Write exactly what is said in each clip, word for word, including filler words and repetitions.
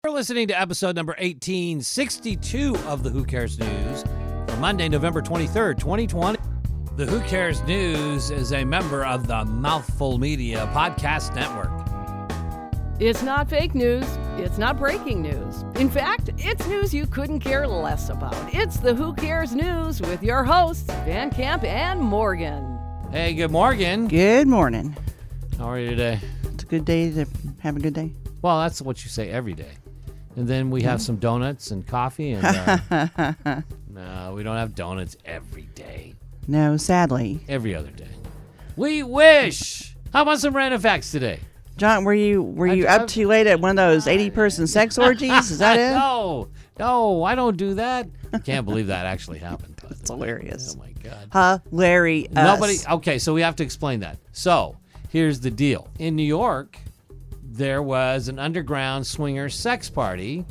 You're listening to episode number eighteen sixty-two of the Who Cares News for Monday, November twenty-third, twenty twenty. The Who Cares News is a member of the Mouthful Media Podcast Network. It's not fake news. It's not breaking news. In fact, it's news you couldn't care less about. It's the Who Cares News with your hosts, Van Camp and Morgan. Hey, good morning. Good morning. How are you today? It's a good day to have a good day. Well, that's what you say every day. And then we have some donuts and coffee. And uh, no, we don't have donuts every day. No, sadly. Every other day. We wish. How about some random facts today? John, were you were you I, up too late at one of those eighty-person sex orgies? Is that it? No, no, I don't do that. I can't believe that actually happened. It's hilarious. Oh, my God. Hilarious. Nobody. Okay, so we have to explain that. So here's the deal. In New York, there was an underground swinger sex party,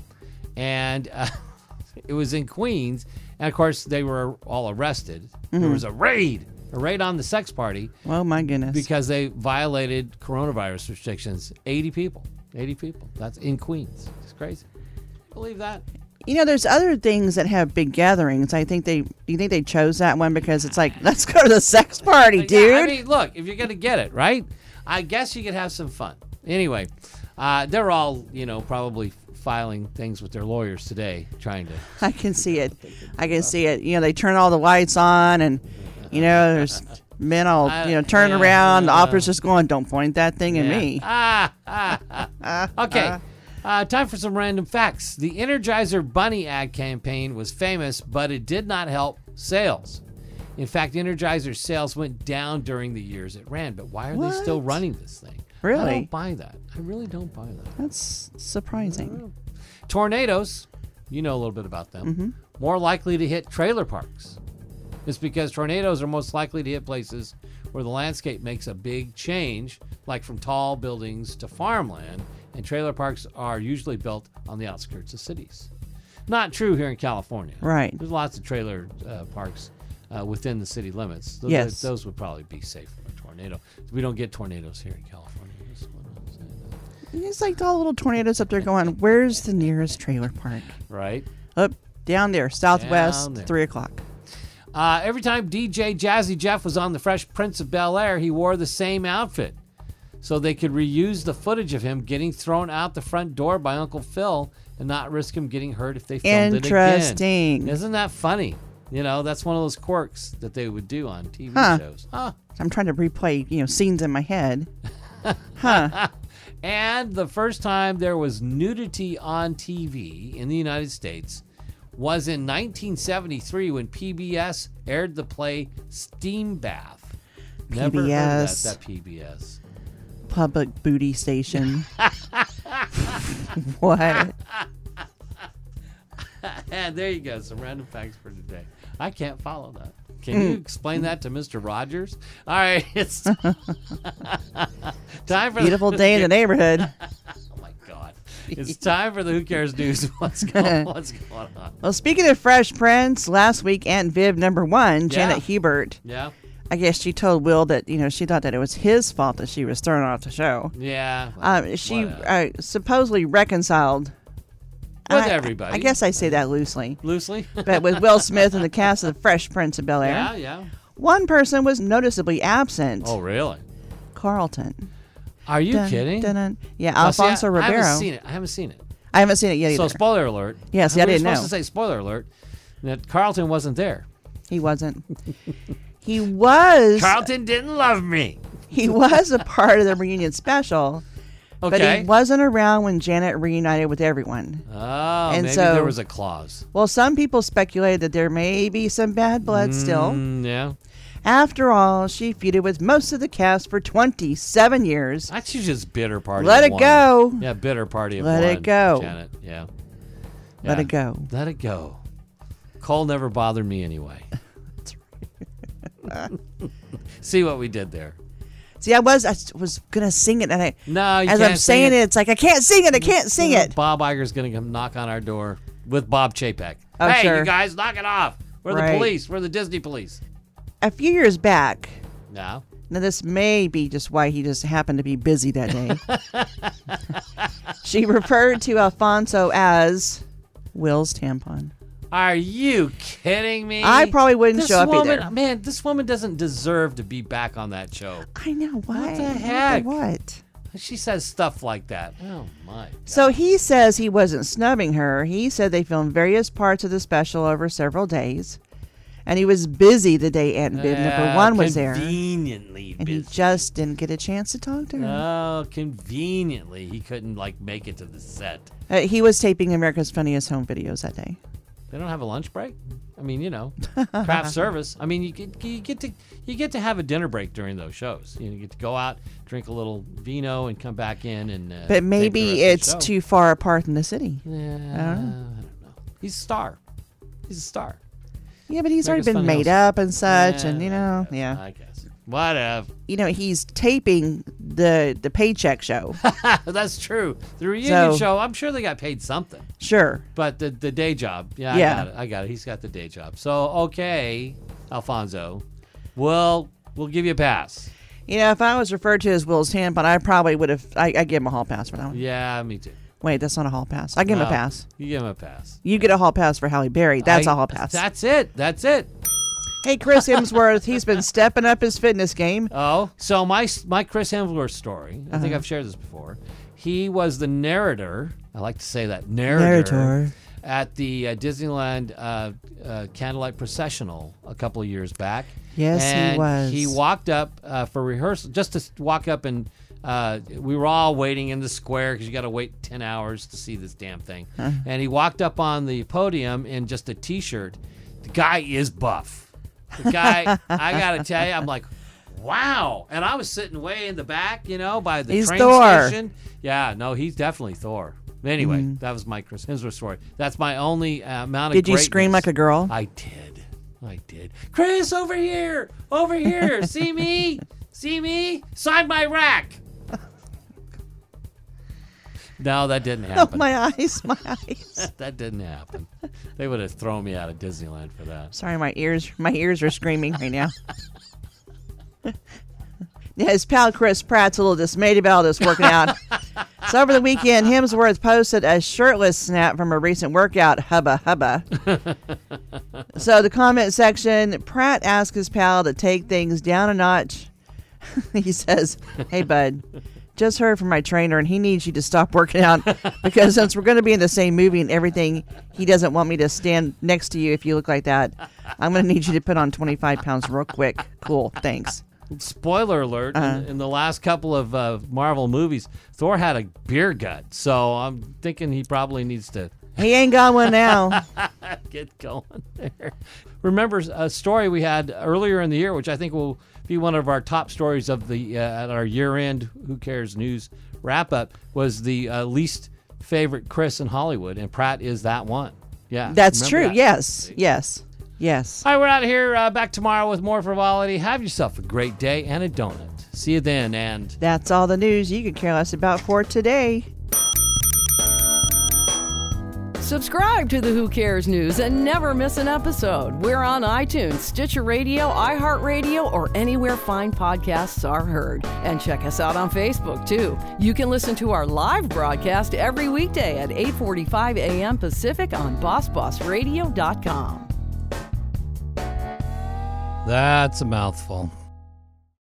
and uh, it was in Queens. And, of course, they were all arrested. Mm-hmm. There was a raid, a raid on the sex party. Oh, my goodness. Because they violated coronavirus restrictions. eighty people. eighty people. That's in Queens. It's crazy. Believe that? You know, there's other things that have big gatherings. I think they, do you think they chose that one because it's like, let's go to the sex party, dude? Yeah, I mean, look, if you're going to get it, right? I guess you could have some fun. Anyway, uh, they're all, you know, probably filing things with their lawyers today, trying to. I can see it. I can see it. You know, they turn all the lights on, and you know, there's men all you know turn yeah, around. The uh, officer's just going, "Don't point that thing yeah. at me." Ah, ah, ah. Okay. Uh, time for some random facts. The Energizer Bunny ad campaign was famous, but it did not help sales. In fact, Energizer's sales went down during the years it ran. But why are what? they still running this thing? Really? I don't buy that. I really don't buy that. That's surprising. Tornadoes, you know a little bit about them, mm-hmm. more likely to hit trailer parks. It's because tornadoes are most likely to hit places where the landscape makes a big change, like from tall buildings to farmland, and trailer parks are usually built on the outskirts of cities. Not true here in California. Right. There's lots of trailer uh, parks uh, within the city limits. Those, yes. those would probably be safe from a tornado. We don't get tornadoes here in California. It's like all the little tornadoes up there going, where's the nearest trailer park? Right. Up, down there, southwest, Down there. three o'clock. Uh, every time D J Jazzy Jeff was on The Fresh Prince of Bel-Air, he wore the same outfit. So they could reuse the footage of him getting thrown out the front door by Uncle Phil and not risk him getting hurt if they filmed it again. Interesting. Isn't that funny? You know, that's one of those quirks that they would do on T V huh. shows. Huh. I'm trying to replay, you know, scenes in my head. Huh. And the first time there was nudity on T V in the United States was in nineteen seventy-three when P B S aired the play Steam Bath. Never P B S. heard of that, that P B S. Public booty station. What? And there you go. Some random facts for today. I can't follow that. Can you explain that to Mister Rogers? All right, it's time for beautiful the, day in the neighborhood. Oh my God! It's time for the Who Cares News. What's going? What's going on? Well, speaking of Fresh Prince, last week Aunt Viv number one, Janet Yeah. Hubert. Yeah. I guess she told Will that you know she thought that it was his fault that she was thrown off the show. Yeah. Well, Um, she whatever. uh, supposedly reconciled With I- everybody. I guess I say that loosely, loosely. but with Will Smith and the cast of the Fresh Prince of Bel Air. Yeah, yeah. One person was noticeably absent. Oh, really? Carlton. Are you Dun, kidding? dun, dun. Yeah, Now, see, I- Alfonso I, Ribeiro. haven't seen it. I haven't seen it. I haven't seen it yet So, either. spoiler alert. Yeah, see, I we were didn't know. supposed to say spoiler alert. That Carlton wasn't there. He wasn't. He was. Carlton didn't love me. He was a part of the reunion special, but Okay. he wasn't around when Janet reunited with everyone. Oh, And maybe so- there was a clause. Well, some people speculated that there may be some bad blood still. Mm, yeah. After all, she feuded with most of the cast for twenty-seven years. That's just bitter party. Let of it one. go. Yeah, bitter party of Let one. it go. Janet. Yeah. Let Yeah. it go. Let it go. Cole never bothered me anyway. See what we did there. See, I was I was gonna sing it, and I No, you as can't I'm saying sing it. it's like I can't sing it. I can't sing it. Bob Iger's going to come knock on our door with Bob Chapek. Oh, hey, sure. you guys, knock it off. We're Right. the police. We're the Disney police. A few years back, No. Now, this may be just why he just happened to be busy that day. She referred to Alfonso as Will's tampon. Are you kidding me? I probably wouldn't this show up woman, either. Man, this woman doesn't deserve to be back on that show. I know. Why? What the heck? What? She says stuff like that. Oh, my God. So he says he wasn't snubbing her. He said they filmed various parts of the special over several days. And he was busy the day Aunt Bib number Yeah, one was there. Conveniently And he busy. just didn't get a chance to talk to her. Oh, conveniently. He couldn't, like, make it to the set. Uh, he was taping America's Funniest Home Videos that day. They don't have a lunch break? I mean, you know, craft service. I mean, you get, you get to you get to have a dinner break during those shows. You, know, you get to go out, drink a little vino, and come back in and. Uh, But tape maybe the rest it's of the show. too far apart in the city. Yeah, I don't, know. He's a star. He's a star. Yeah, but he's America's already been Funny made House. up and such, Yeah, and you I know, guess, yeah. I guess. Whatever. You know, he's taping the the paycheck show. That's true. The reunion So- show, I'm sure they got paid something. Sure. But the the day job, yeah, Yeah. I got it. I got it. He's got the day job. So okay, Alfonso, well, we'll give you a pass. You know, if I was referred to as Will's tampon, I probably would have. I I give him a hall pass for that one. Yeah, me too. Wait, that's not a hall pass. I give him No, a pass. You give him a pass. You get a hall pass for Halle Berry. That's I- a hall pass. That's it. That's it. Hey, Chris Hemsworth, he's been stepping up his fitness game. Oh, so my my Chris Hemsworth story. I Uh-huh. think I've shared this before. He was the narrator. I like to say that narrator, Narrator. at the uh, Disneyland uh, uh, Candlelight Processional a couple of years back. Yes, he and was. He walked up uh, for rehearsal, just to s- walk up and. Uh, we were all waiting in the square because you got to wait ten hours to see this damn thing. Uh-huh. And he walked up on the podium in just a T-shirt. The guy is buff. The guy, I got to tell you, I'm like, wow. And I was sitting way in the back, you know, by the He's train Thor. station. Yeah, no, he's definitely Thor. Anyway, that was my Chris Hemsworth story. That's my only uh, amount of Did you scream greatness. like a girl? I did. I did. Chris, over here. Over here. See me? See me? Sign my rack. No, that didn't Oh, happen. my eyes, my eyes. That didn't happen. They would have thrown me out of Disneyland for that. Sorry, my ears, my ears are screaming right now. Yeah, his pal Chris Pratt's a little dismayed about all this working out. So over the weekend, Hemsworth posted a shirtless snap from a recent workout. Hubba hubba. So the comment section, Pratt asked his pal to take things down a notch. He says, "Hey bud, just heard from my trainer and he needs you to stop working out because since we're going to be in the same movie and everything, he doesn't want me to stand next to you if you look like that. I'm going to need you to put on twenty-five pounds real quick. Cool, thanks." Spoiler alert, Uh-huh. in, in the last couple of uh, Marvel movies, Thor had a beer gut. So I'm thinking he probably needs to He ain't got one now. get going there. Remember a story we had earlier in the year, which I think will be one of our top stories of the uh, at our year-end Who Cares News wrap-up, was the uh, least favorite Chris in Hollywood, and Pratt is that one. Yeah, That's remember true. that? Yes, yes, yes. All right, we're out of here. Uh, back tomorrow with more frivolity. Have yourself a great day and a donut. See you then, and That's all the news you could care less about for today. Subscribe to the Who Cares News and never miss an episode. We're on iTunes, Stitcher Radio, iHeartRadio, or anywhere fine podcasts are heard. And check us out on Facebook, too. You can listen to our live broadcast every weekday at eight forty-five a.m. Pacific on boss boss radio dot com. that's a mouthful.